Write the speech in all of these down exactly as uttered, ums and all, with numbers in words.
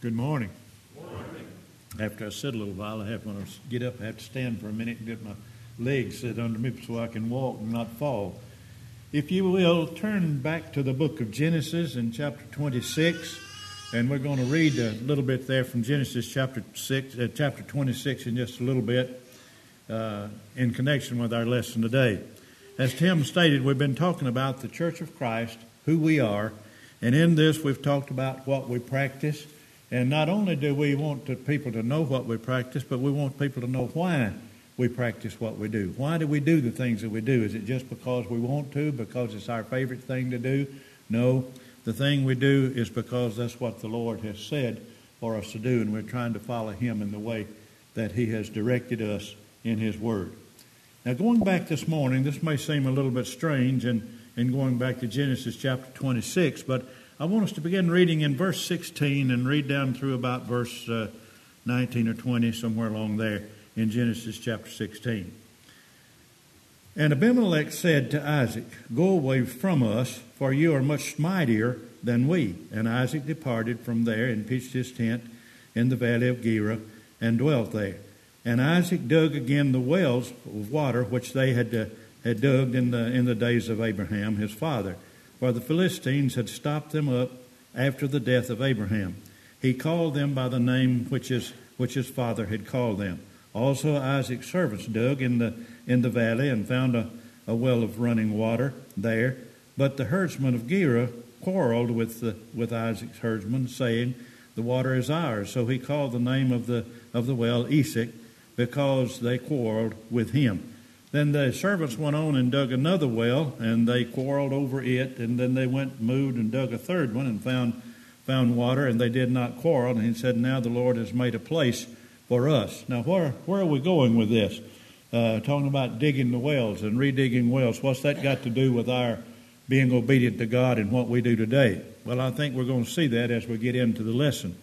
Good morning. Good morning. After I sit a little while, I have when I get up, I have to stand for a minute and get my legs set under me so I can walk and not fall. If you will, turn back to the book of Genesis in chapter twenty-six, and we're going to read a little bit there from Genesis chapter six, uh, chapter twenty-six in just a little bit uh, in connection with our lesson today. As Tim stated, we've been talking about the Church of Christ, who we are, and in this we've talked about what we practice. And not only do we want to, people to know what we practice, but we want people to know why we practice what we do. Why do we do the things that we do? Is it just because we want to, because it's our favorite thing to do? No. The thing we do is because that's what the Lord has said for us to do, and we're trying to follow Him in the way that He has directed us in His Word. Now, going back this morning, this may seem a little bit strange in, in going back to Genesis chapter twenty-six, but I want us to begin reading in verse sixteen and read down through about verse uh, nineteen or twenty, somewhere along there in Genesis chapter sixteen. And Abimelech said to Isaac, "Go away from us, for you are much mightier than we." And Isaac departed from there and pitched his tent in the valley of Gerar and dwelt there. And Isaac dug again the wells of water which they had uh, had dug in the in the days of Abraham his father. For the Philistines had stopped them up after the death of Abraham. He called them by the name which his, which his father had called them. Also Isaac's servants dug in the in the valley and found a, a well of running water there. But the herdsmen of Gerar quarreled with the, with Isaac's herdsmen, saying, "The water is ours." So he called the name of the of the well Esek, because they quarreled with him. Then the servants went on and dug another well, and they quarreled over it. And then they went, moved, and dug a third one and found found water, and they did not quarrel. And he said, "Now the Lord has made a place for us." Now, where where are we going with this? Uh, talking about digging the wells and redigging wells. What's that got to do with our being obedient to God and what we do today? Well, I think we're going to see that as we get into the lesson.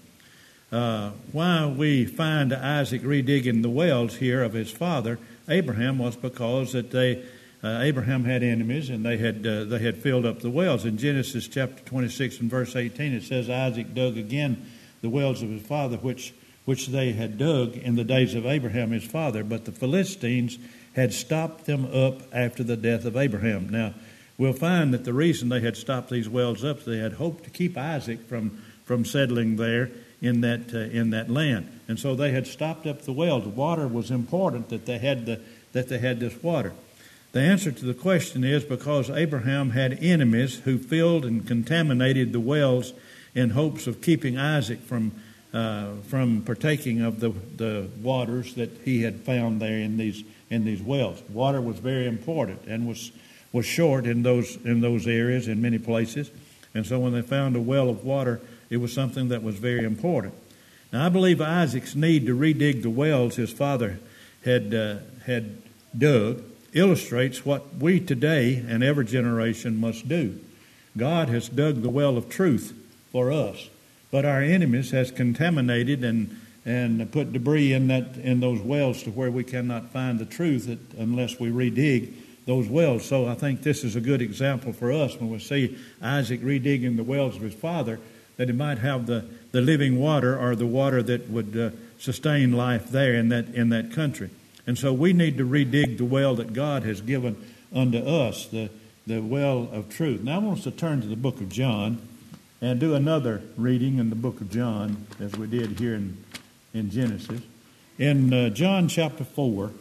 Uh, why we find Isaac redigging the wells here of his father Abraham was because that they uh, Abraham had enemies, and they had uh, they had filled up the wells. In Genesis chapter twenty-six and verse eighteen, it says Isaac dug again the wells of his father, which which they had dug in the days of Abraham his father. But the Philistines had stopped them up after the death of Abraham. Now, we'll find that the reason they had stopped these wells up, they had hoped to keep Isaac from from settling there in that uh, in that land, and so they had stopped up the wells. Water was important, that they had the that they had this water. The answer to the question is because Abraham had enemies who filled and contaminated the wells in hopes of keeping Isaac from uh, from partaking of the the waters that he had found there in these in these wells. Water was very important and was was short in those in those areas in many places, and so when they found a well of water, it was something that was very important. Now, I believe Isaac's need to redig the wells his father had uh, had dug illustrates what we today and every generation must do. God has dug the well of truth for us, but our enemies has contaminated and and put debris in that in those wells to where we cannot find the truth that, unless we redig those wells. So I think this is a good example for us when we see Isaac redigging the wells of his father, that he might have the, the living water, or the water that would uh, sustain life there in that in that country. And so we need to redig the well that God has given unto us, the, the well of truth. Now I want us to turn to the book of John and do another reading in the book of John, as we did here in, in Genesis. In uh, John chapter four,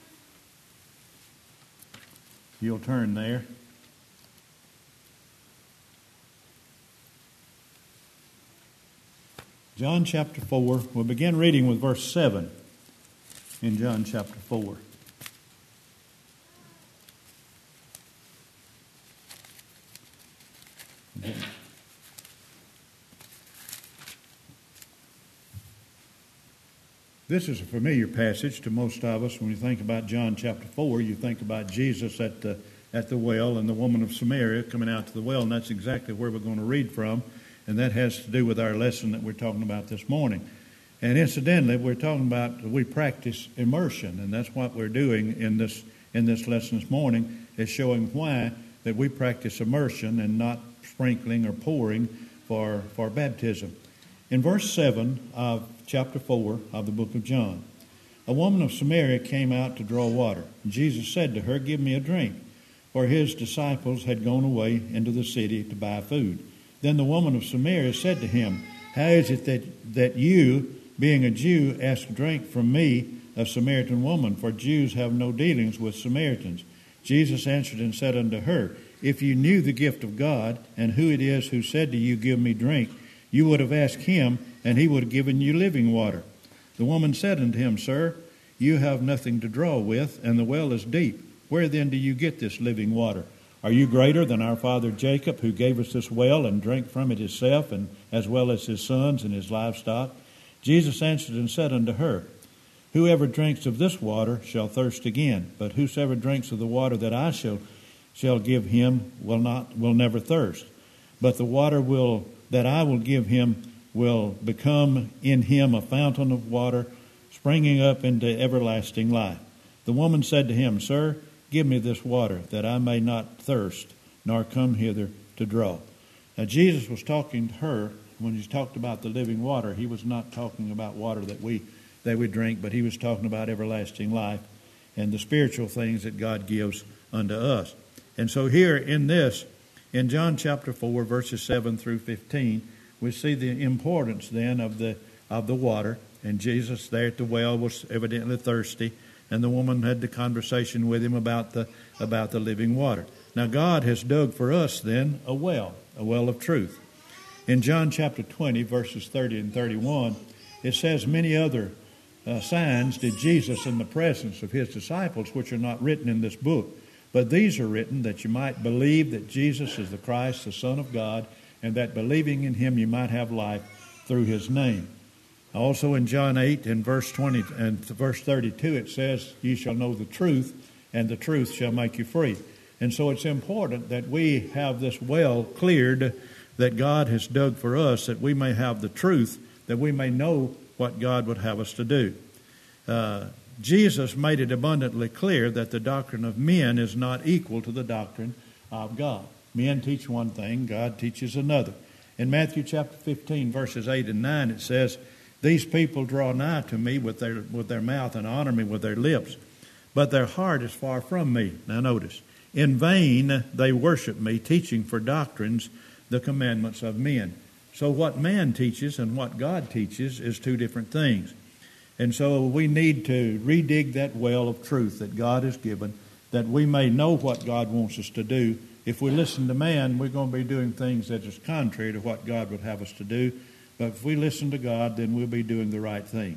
you'll turn there. John chapter four, we'll begin reading with verse seven in John chapter four. Okay. This is a familiar passage to most of us. When you think about John chapter four, you think about Jesus at the, at the well and the woman of Samaria coming out to the well, and that's exactly where we're going to read from. And that has to do with our lesson that we're talking about this morning. And incidentally, we're talking about we practice immersion, and that's what we're doing in this in this lesson this morning, is showing why that we practice immersion and not sprinkling or pouring for for baptism. In verse seven of chapter four of the book of John, a woman of Samaria came out to draw water. Jesus said to her, "Give me a drink," for his disciples had gone away into the city to buy food. Then the woman of Samaria said to him, "How is it that, that you, being a Jew, ask drink from me, a Samaritan woman? For Jews have no dealings with Samaritans." Jesus answered and said unto her, "If you knew the gift of God, and who it is who said to you, 'Give me drink,' you would have asked him, and he would have given you living water." The woman said unto him, "Sir, you have nothing to draw with, and the well is deep. Where then do you get this living water? Are you greater than our father Jacob, who gave us this well and drank from it himself, and as well as his sons and his livestock?" Jesus answered and said unto her, "Whoever drinks of this water shall thirst again, but whosoever drinks of the water that I shall shall give him will not will never thirst. But the water will that I will give him will become in him a fountain of water springing up into everlasting life." The woman said to him, "Sir, give me this water, that I may not thirst, nor come hither to draw." Now Jesus was talking to her when he talked about the living water. He was not talking about water that we that we drink, but he was talking about everlasting life and the spiritual things that God gives unto us. And so here in this, in John chapter four, verses seven through fifteen, we see the importance then of the of the water. And Jesus there at the well was evidently thirsty, and the woman had the conversation with him about the about the living water. Now God has dug for us then a well, a well of truth. In John chapter twenty, verses thirty and thirty-one, it says, "Many other uh, signs did Jesus in the presence of his disciples, which are not written in this book. But these are written that you might believe that Jesus is the Christ, the Son of God, and that believing in him you might have life through his name." Also in John eight and verse twenty and verse thirty-two, it says, "You shall know the truth, and the truth shall make you free." And so it's important that we have this well cleared that God has dug for us, that we may have the truth, that we may know what God would have us to do. Uh, Jesus made it abundantly clear that the doctrine of men is not equal to the doctrine of God. Men teach one thing, God teaches another. In Matthew chapter fifteen, verses eight and nine, it says, "These people draw nigh to me with their with their mouth and honor me with their lips, but their heart is far from me." Now notice, "In vain they worship me, teaching for doctrines the commandments of men." So what man teaches and what God teaches is two different things. And so we need to redig that well of truth that God has given, that we may know what God wants us to do. If we listen to man, we're going to be doing things that is contrary to what God would have us to do. But if we listen to God, then we'll be doing the right thing.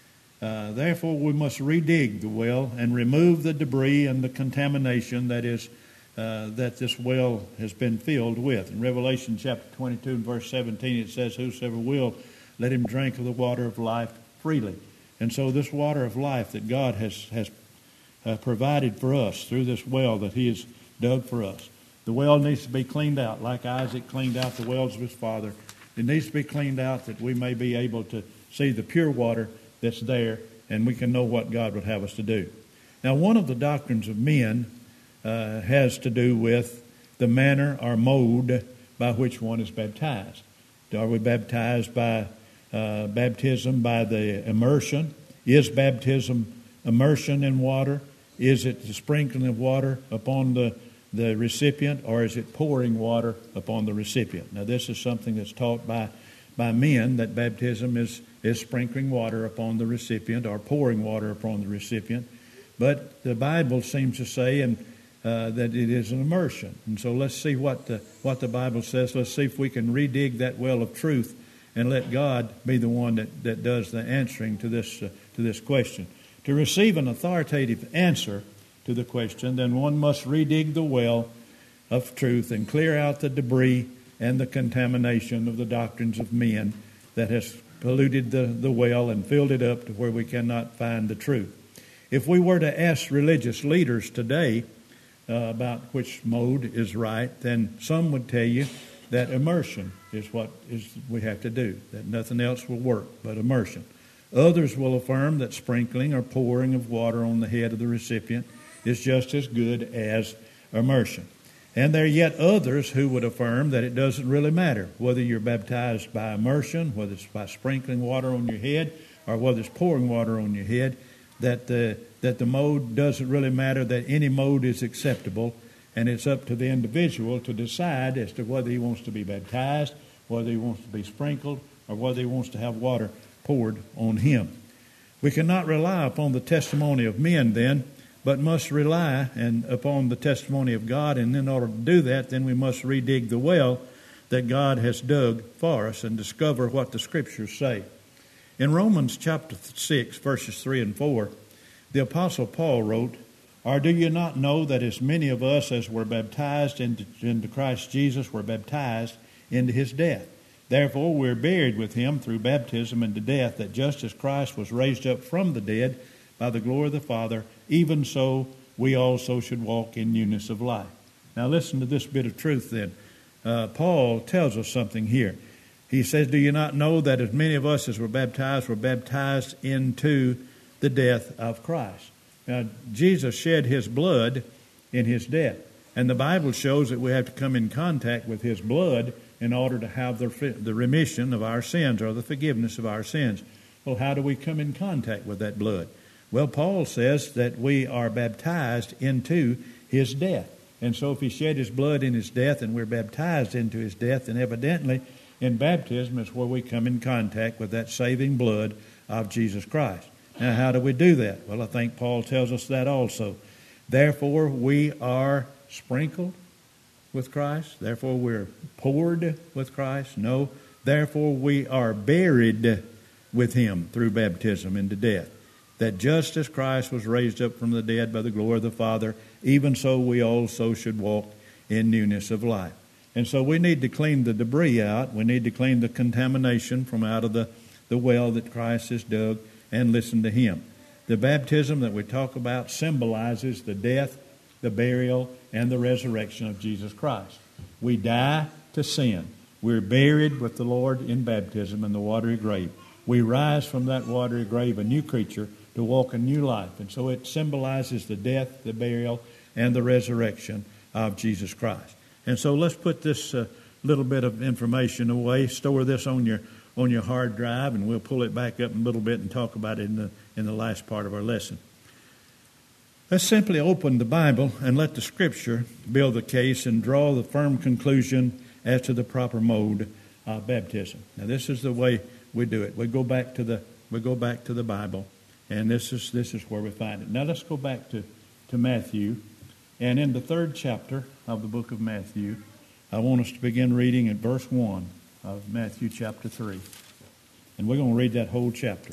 Uh, therefore, we must redig the well and remove the debris and the contamination that is uh, that this well has been filled with. In Revelation chapter twenty-two and verse seventeen, it says, "Whosoever will, let him drink of the water of life freely." And so this water of life that God has has uh, provided for us through this well that he has dug for us. The well needs to be cleaned out like Isaac cleaned out the wells of his father. It needs to be cleaned out that we may be able to see the pure water that's there, and we can know what God would have us to do. Now, one of the doctrines of men uh, has to do with the manner or mode by which one is baptized. Are we baptized by uh, baptism by the immersion? Is baptism immersion in water? Is it the sprinkling of water upon the the recipient, or is it pouring water upon the recipient? Now, this is something that's taught by by men, that baptism is, is sprinkling water upon the recipient or pouring water upon the recipient. But the Bible seems to say and uh, that it is an immersion. And so let's see what the, what the Bible says. Let's see if we can redig that well of truth and let God be the one that, that does the answering to this uh, to this question. To receive an authoritative answer to the question, then one must redig the well of truth and clear out the debris and the contamination of the doctrines of men that has polluted the, the well and filled it up to where we cannot find the truth. If we were to ask religious leaders today uh, about which mode is right, then some would tell you that immersion is what is we have to do, that nothing else will work but immersion. Others will affirm that sprinkling or pouring of water on the head of the recipient is just as good as immersion. And there are yet others who would affirm that it doesn't really matter whether you're baptized by immersion, whether it's by sprinkling water on your head, or whether it's pouring water on your head, that the, that the mode doesn't really matter, that any mode is acceptable, and it's up to the individual to decide as to whether he wants to be baptized, whether he wants to be sprinkled, or whether he wants to have water poured on him. We cannot rely upon the testimony of men then, but must rely and upon the testimony of God, and in order to do that, then we must redig the well that God has dug for us and discover what the Scriptures say. In Romans chapter six, verses three and four, the Apostle Paul wrote, "Or do you not know that as many of us as were baptized into, into Christ Jesus were baptized into his death? Therefore we're buried with him through baptism into death, that just as Christ was raised up from the dead by the glory of the Father, even so we also should walk in newness of life." Now listen to this bit of truth then. Uh, Paul tells us something here. He says, "Do you not know that as many of us as were baptized were baptized into the death of Christ?" Now, Jesus shed his blood in his death. And the Bible shows that we have to come in contact with his blood in order to have the, the remission of our sins, or the forgiveness of our sins. Well, how do we come in contact with that blood? Well, Paul says that we are baptized into his death. And so if he shed his blood in his death and we're baptized into his death, then evidently in baptism is where we come in contact with that saving blood of Jesus Christ. Now, how do we do that? Well, I think Paul tells us that also. Therefore, we are sprinkled with Christ. Therefore, we're poured with Christ. No, therefore, we are buried with him through baptism into death. That just as Christ was raised up from the dead by the glory of the Father, even so we also should walk in newness of life. And so we need to clean the debris out. We need to clean the contamination from out of the, the well that Christ has dug, and listen to him. The baptism that we talk about symbolizes the death, the burial, and the resurrection of Jesus Christ. We die to sin. We're buried with the Lord in baptism in the watery grave. We rise from that watery grave a new creature to walk a new life. And so it symbolizes the death, the burial, and the resurrection of Jesus Christ. And so let's put this uh, little bit of information away, store this on your on your hard drive, and we'll pull it back up in a little bit and talk about it in the in the last part of our lesson. Let's simply open the Bible and let the Scripture build the case and draw the firm conclusion as to the proper mode of baptism. Now, this is the way we do it. We go back to the we go back to the Bible, and this is this is where we find it. Now, let's go back to, to Matthew, and in the third chapter of the book of Matthew, I want us to begin reading at verse one of Matthew chapter three. And we're going to read that whole chapter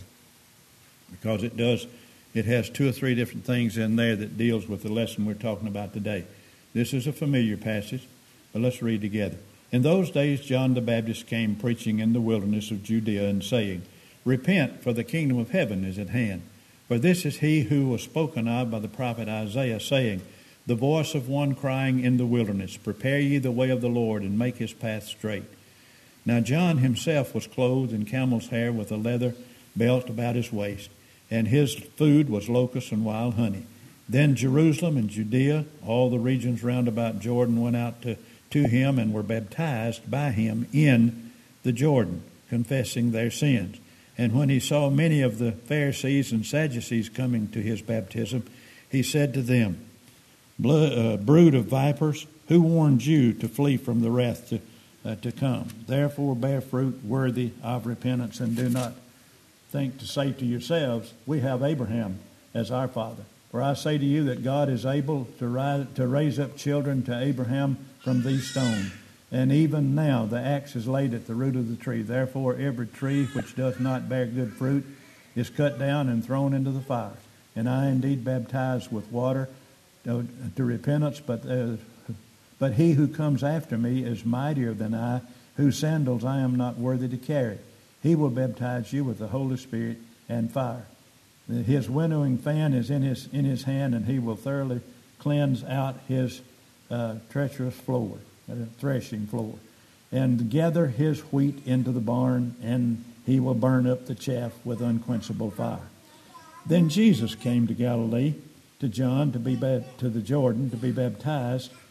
because it does, it has two or three different things in there that deals with the lesson we're talking about today. This is a familiar passage, but let's read together. "In those days John the Baptist came preaching in the wilderness of Judea and saying, 'Repent, for the kingdom of heaven is at hand. For this is he who was spoken of by the prophet Isaiah, saying, The voice of one crying in the wilderness, Prepare ye the way of the Lord, and make his path straight.' Now John himself was clothed in camel's hair with a leather belt about his waist, and his food was locusts and wild honey. Then Jerusalem and Judea, all the regions round about Jordan, went out to, to him and were baptized by him in the Jordan, confessing their sins. And when he saw many of the Pharisees and Sadducees coming to his baptism, he said to them, Blood, uh, brood of vipers, who warned you to flee from the wrath to Uh, to come? Therefore bear fruit worthy of repentance, and do not think to say to yourselves, We have Abraham as our father. For I say to you that God is able to rise, to raise up children to Abraham from these stones. And even now the axe is laid at the root of the tree. Therefore every tree which doth not bear good fruit is cut down and thrown into the fire. And I indeed baptize with water to, to repentance, but uh, But he who comes after me is mightier than I, whose sandals I am not worthy to carry. He will baptize you with the Holy Spirit and fire. His winnowing fan is in his in his hand, and he will thoroughly cleanse out his uh, treacherous floor, uh, threshing floor, and gather his wheat into the barn, and he will burn up the chaff with unquenchable fire. Then Jesus came to Galilee, to John, to be ba- to the Jordan, to be baptized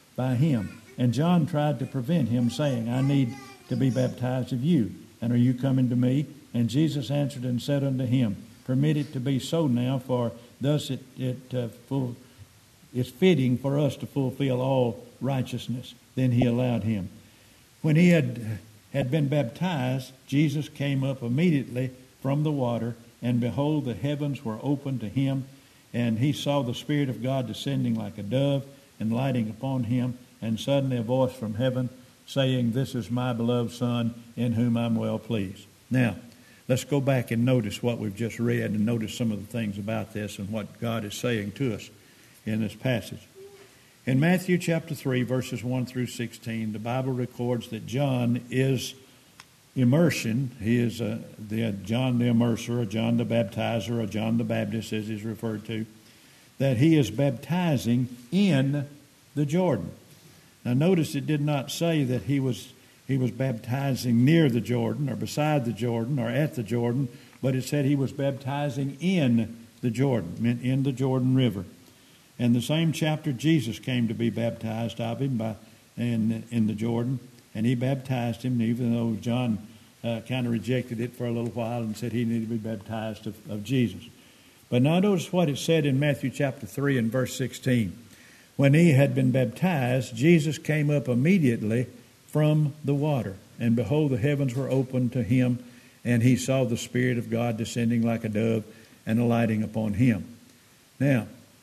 by him. And John tried to prevent him, saying, I need to be baptized of you, and are you coming to me? And Jesus answered and said unto him, Permit it to be so now, for thus it, it uh, full, it's fitting for us to fulfill all righteousness. Then he allowed him. When he had, had been baptized, Jesus came up immediately from the water, and behold, the heavens were opened to him, and he saw the Spirit of God descending like a dove and lighting upon him, and suddenly a voice from heaven saying, This is my beloved Son, in whom I'm well pleased. Now, let's go back and notice what we've just read and notice some of the things about this and what God is saying to us in this passage. In Matthew chapter three, verses one through sixteen, the Bible records that John is immersion. He is uh, the John the Immerser, or John the Baptizer, or John the Baptist, as he's referred to, that he is baptizing in the Jordan. Now, notice it did not say that he was he was baptizing near the Jordan, or beside the Jordan, or at the Jordan, but it said he was baptizing in the Jordan, in the Jordan River. And the same chapter, Jesus came to be baptized of him by in in the Jordan. And he baptized him, even though John uh, kind of rejected it for a little while and said he needed to be baptized of, of Jesus. But now notice what it said in Matthew chapter three and verse sixteen. When he had been baptized, Jesus came up immediately from the water. And behold, the heavens were opened to him, and he saw the Spirit of God descending like a dove and alighting upon him. Now,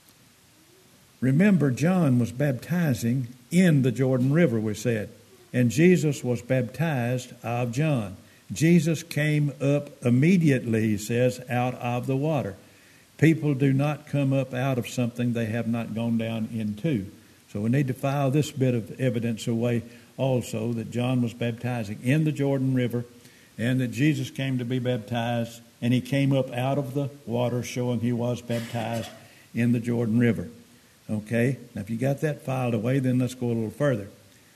remember, John was baptizing in the Jordan River, we said. And Jesus was baptized of John. Jesus came up immediately, he says, out of the water. People do not come up out of something they have not gone down into. So we need to file this bit of evidence away also, that John was baptizing in the Jordan River, and that Jesus came to be baptized, and he came up out of the water, showing he was baptized in the Jordan River. Okay? Now, if you got that filed away, then let's go a little further.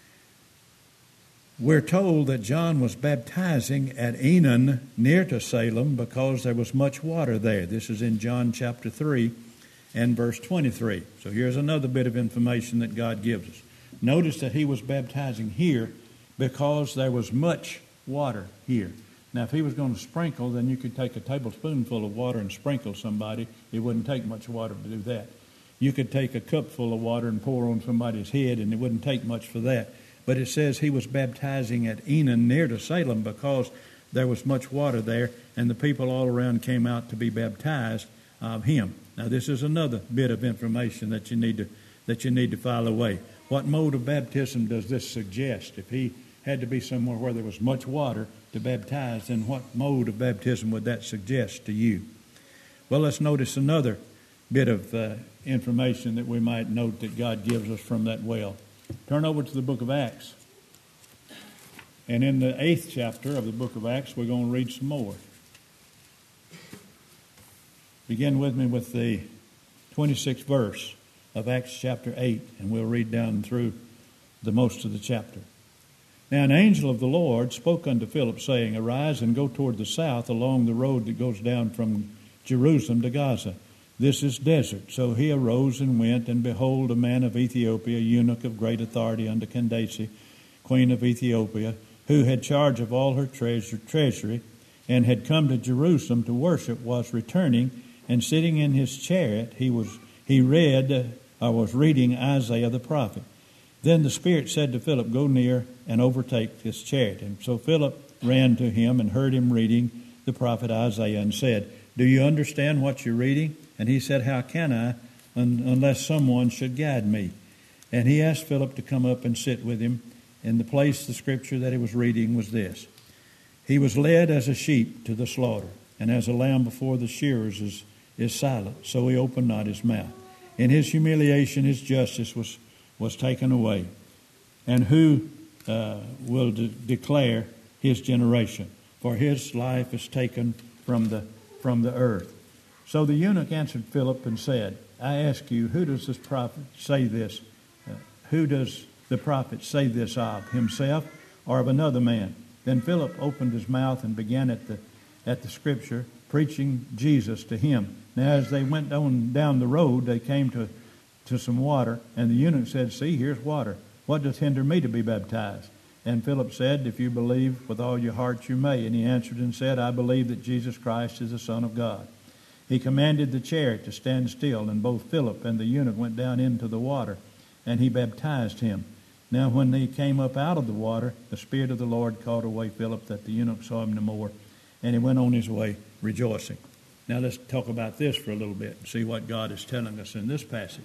We're told that John was baptizing at Enon, near to Salem, because there was much water there. This is in John chapter three and verse twenty-three. So here's another bit of information that God gives us. Notice that he was baptizing here because there was much water here. Now, if he was going to sprinkle, then you could take a tablespoonful of water and sprinkle somebody. It wouldn't take much water to do that. You could take a cupful of water and pour on somebody's head, and it wouldn't take much for that. But it says he was baptizing at Enon, near to Salem, because there was much water there, and the people all around came out to be baptized of him. Now, this is another bit of information that you need to that you need to file away. What mode of baptism does this suggest? If he had to be somewhere where there was much water to baptize, then what mode of baptism would that suggest to you? Well, let's notice another bit of uh, information that we might note that God gives us from that well. Turn over to the book of Acts. And in the eighth chapter of the book of Acts, we're going to read some more. Begin with me with the twenty-sixth verse of Acts chapter eight, and we'll read down through the most of the chapter. Now an angel of the Lord spoke unto Philip, saying, Arise and go toward the south along the road that goes down from Jerusalem to Gaza. This is desert. So he arose and went, and behold, a man of Ethiopia, a eunuch of great authority under Candace, queen of Ethiopia, who had charge of all her treasure, treasury, and had come to Jerusalem to worship, was returning, and sitting in his chariot, he was he read, or was reading Isaiah the prophet. Then the Spirit said to Philip, Go near and overtake this chariot. And so Philip ran to him and heard him reading the prophet Isaiah, and said, Do you understand what you're reading? And he said, How can I, un- unless someone should guide me? And he asked Philip to come up and sit with him. And the place, the scripture that he was reading was this. He was led as a sheep to the slaughter, and as a lamb before the shearers is, is silent, so he opened not his mouth. In his humiliation his justice was, was taken away. And who uh, will de- declare his generation? For his life is taken from the from the earth. So the eunuch answered Philip and said, I ask you, who does this prophet say this? Uh, who does the prophet say this of, himself or of another man? Then Philip opened his mouth and began at the at the scripture, preaching Jesus to him. Now as they went on down the road, they came to to some water. And the eunuch said, see, here's water. What doth hinder me to be baptized? And Philip said, if you believe with all your heart, you may. And he answered and said, I believe that Jesus Christ is the Son of God. He commanded the chariot to stand still, and both Philip and the eunuch went down into the water, and he baptized him. Now when he came up out of the water, the Spirit of the Lord called away Philip, that the eunuch saw him no more, and he went on his way rejoicing. Now let's talk about this for a little bit and see what God is telling us in this passage.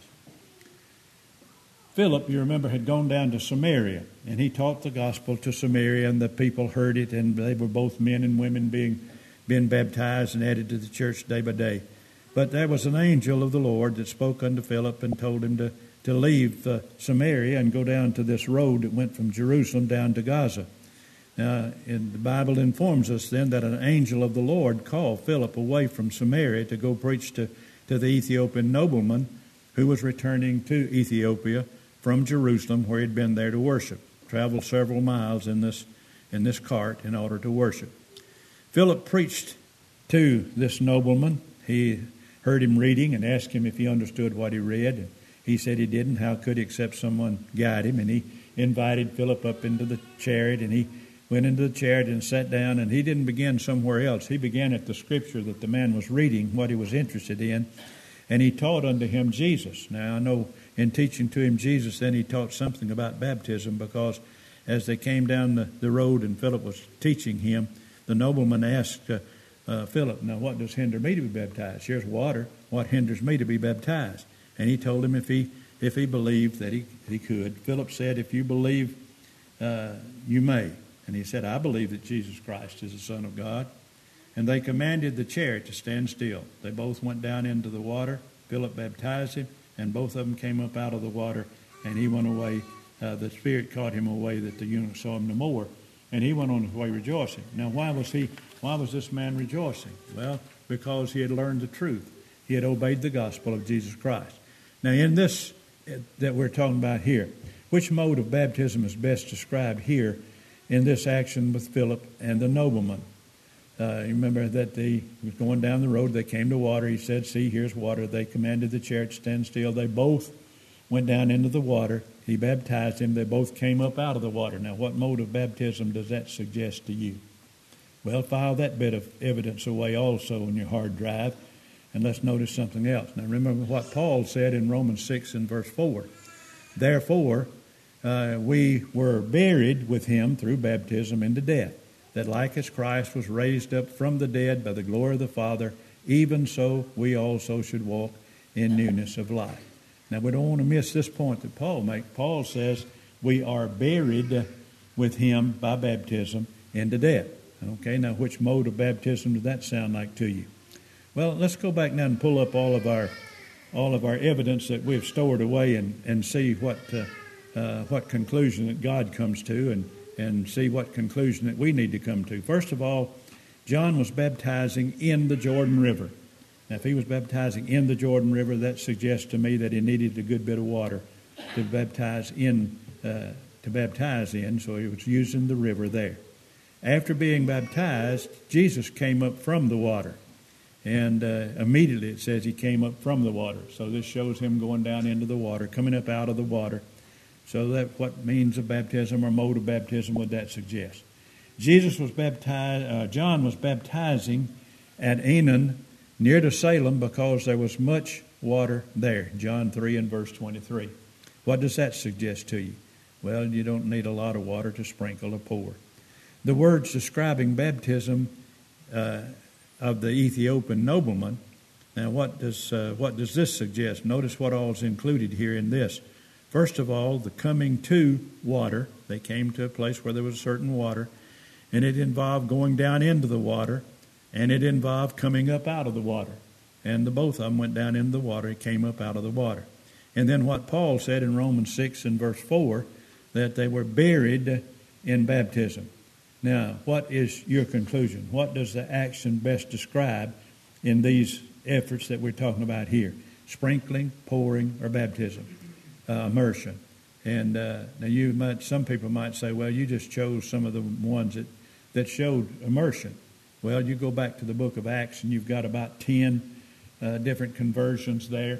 Philip, you remember, had gone down to Samaria, and he taught the gospel to Samaria, and the people heard it, and they were both men and women being, being baptized and added to the church day by day. But there was an angel of the Lord that spoke unto Philip and told him to, to leave uh, Samaria and go down to this road that went from Jerusalem down to Gaza. Now, and the Bible informs us then that an angel of the Lord called Philip away from Samaria to go preach to, to the Ethiopian nobleman who was returning to Ethiopia from Jerusalem, where he'd been there to worship. Traveled several miles in this in this cart in order to worship. Philip preached to this nobleman. He heard him reading and asked him if he understood what he read. And he said he didn't. How could he except someone guide him? And he invited Philip up into the chariot, and he went into the chariot and sat down, and he didn't begin somewhere else. He began at the scripture that the man was reading, what he was interested in, and he taught unto him Jesus. Now, I know in teaching to him Jesus, then he taught something about baptism, because as they came down the, the road and Philip was teaching him, the nobleman asked uh, uh, Philip, now what does hinder me to be baptized? Here's water. What hinders me to be baptized? And he told him if he if he believed that he, he could. Philip said, if you believe, uh, you may. And he said, I believe that Jesus Christ is the Son of God. And they commanded the chariot to stand still. They both went down into the water. Philip baptized him, and both of them came up out of the water, and he went away. Uh, the Spirit caught him away that the eunuch saw him no more, and he went on his way rejoicing. Now, why was he? Why was this man rejoicing? Well, because he had learned the truth. He had obeyed the gospel of Jesus Christ. Now, in this that we're talking about here, which mode of baptism is best described here in this action with Philip and the nobleman? Uh, you remember that they was going down the road. They came to water. He said, see, here's water. They commanded the chariot to stand still. They both went down into the water. He baptized him. They both came up out of the water. Now, what mode of baptism does that suggest to you? Well, file that bit of evidence away also in your hard drive, and let's notice something else. Now, remember what Paul said in Romans six and verse four. Therefore, uh, we were buried with him through baptism into death, that like as Christ was raised up from the dead by the glory of the Father, even so we also should walk in newness of life. Now, we don't want to miss this point that Paul makes. Paul says we are buried with him by baptism into death. Okay, now which mode of baptism does that sound like to you? Well, let's go back now and pull up all of our all of our evidence that we've stored away and, and see what uh, uh, what conclusion that God comes to, and and see what conclusion that we need to come to. First of all, John was baptizing in the Jordan River. Now, if he was baptizing in the Jordan River, that suggests to me that he needed a good bit of water to baptize in, uh, to baptize in, so he was using the river there. After being baptized, Jesus came up from the water, and uh, immediately it says he came up from the water. So this shows him going down into the water, coming up out of the water. So that what means of baptism or mode of baptism would that suggest? Jesus was baptized. Uh, John was baptizing at Aenon, near to Salem, because there was much water there. John three and verse twenty-three. What does that suggest to you? Well, you don't need a lot of water to sprinkle or pour. The words describing baptism uh, of the Ethiopian nobleman. Now, what does uh, what does this suggest? Notice what all is included here in this. First of all, the coming to water. They came to a place where there was certain water, and it involved going down into the water, and it involved coming up out of the water. And the both of them went down into the water, it came up out of the water. And then what Paul said in Romans six and verse four, that they were buried in baptism. Now, what is your conclusion? What does the action best describe in these efforts that we're talking about here? Sprinkling, pouring, or baptism? Uh, immersion. And uh, now you might, some people might say, well, you just chose some of the ones that, that showed immersion. Well, you go back to the book of Acts and you've got about ten uh, different conversions there.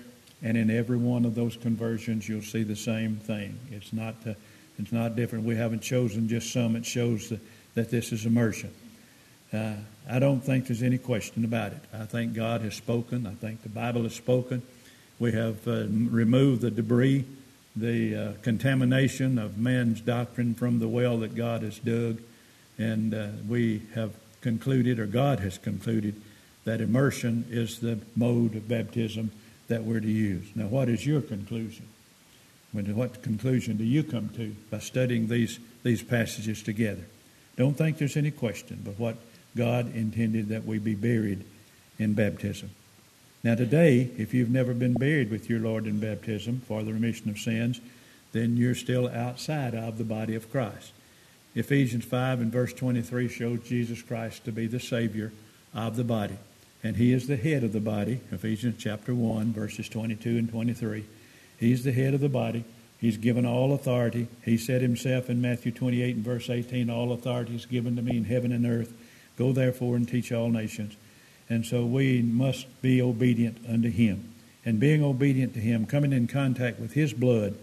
And in every one of those conversions, you'll see the same thing. It's not uh, it's not different. We haven't chosen just some. It shows that, that this is immersion. Uh, I don't think there's any question about it. I think God has spoken. I think the Bible has spoken. We have uh, removed the debris, the uh, contamination of man's doctrine from the well that God has dug. And uh, we have concluded, or God has concluded, that immersion is the mode of baptism that we're to use. Now, what is your conclusion? When, what conclusion do you come to by studying these, these passages together? Don't think there's any question but what God intended that we be buried in baptism. Now today, if you've never been buried with your Lord in baptism for the remission of sins, then you're still outside of the body of Christ. Ephesians five and verse twenty-three shows Jesus Christ to be the Savior of the body. And He is the head of the body. Ephesians chapter one, verses twenty-two and twenty-three. He's the head of the body. He's given all authority. He said Himself in Matthew twenty-eight and verse eighteen, all authority is given to me in heaven and earth. Go therefore and teach all nations. And so we must be obedient unto Him. And being obedient to Him, coming in contact with His blood,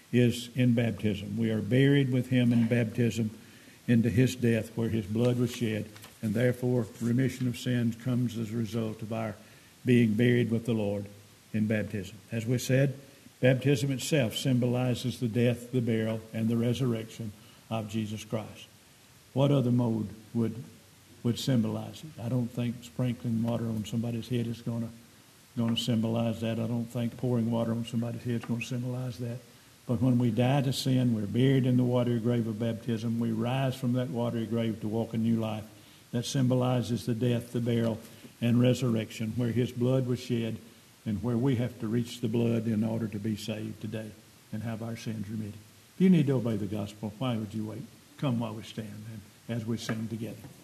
is in baptism. We are buried with Him in baptism into His death where His blood was shed. And therefore remission of sins comes as a result of our being buried with the Lord in baptism. As we said, baptism itself symbolizes the death, the burial, and the resurrection of Jesus Christ. What other mode would would symbolize it? I don't think sprinkling water on somebody's head is going to going to symbolize that. I don't think pouring water on somebody's head is going to symbolize that. But when we die to sin, we're buried in the watery grave of baptism. We rise from that watery grave to walk a new life. That symbolizes the death, the burial, and resurrection, where His blood was shed and where we have to reach the blood in order to be saved today and have our sins remitted. If you need to obey the gospel, why would you wait? Come while we stand and as we sing together.